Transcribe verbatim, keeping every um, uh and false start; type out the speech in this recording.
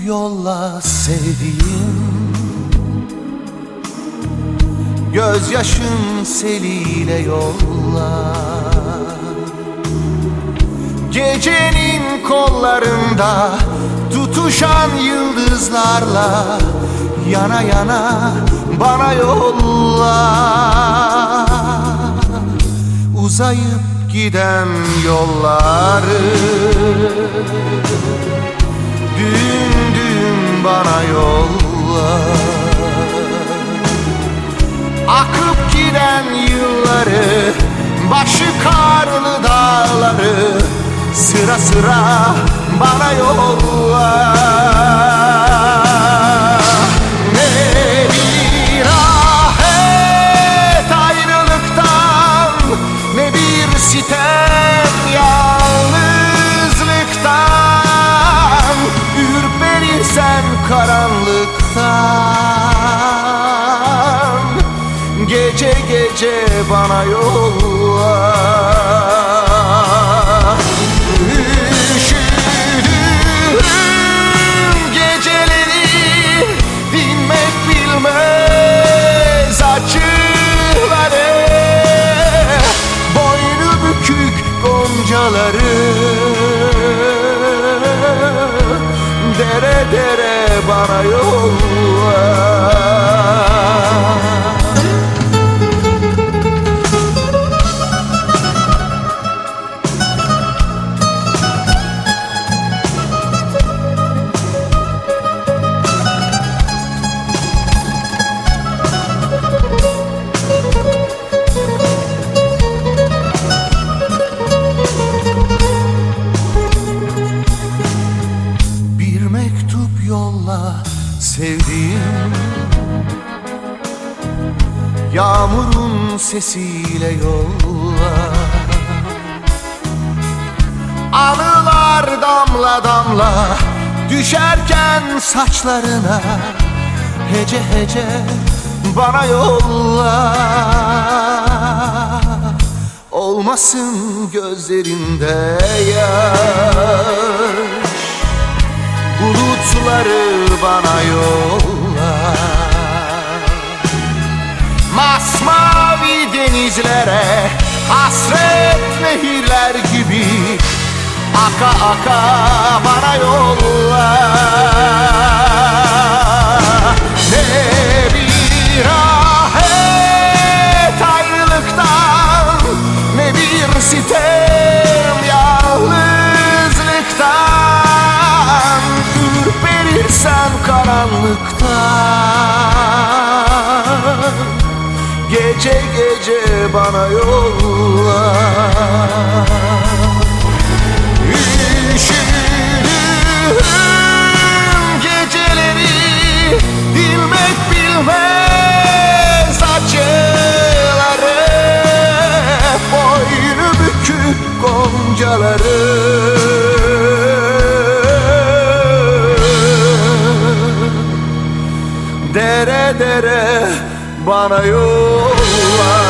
yolla sevdiğim, gözyaşın seliyle yolla. Gecenin kollarında tutuşan yıldızlarla yana yana bana yolla. Uzayıp giden yolları düğüm düğüm bana yolla. Akıp giden yılları, başı karlı dağları sıra sıra bana yolla. Ne bir ahet ayrılıktan, ne bir sitem yalnızlıktan. Ürperirsen karanlıktan, gece gece bana yolla. Üşüdüm geceleri, dinmek bilmez acıları. Boynu bükük goncaları dere dere bana yolla. Yolla sevdiğim, yağmurun sesiyle yolla. Anılar damla damla düşerken saçlarına hece hece bana yolla. Olmasın gözlerinde yaş, bulutları bana yolla. Masmavi denizlere hasret nehirler gibi aka aka bana yolla. Ne bir ahet ayrılıktan, ne bir sitem yalnızlıktan. Ürperirsen karanlıktan, gece gece bana yolla. Üşüdüm geceleri, dinmek bilmez acıları. Boynu bükük goncaları dere dere bana yolla.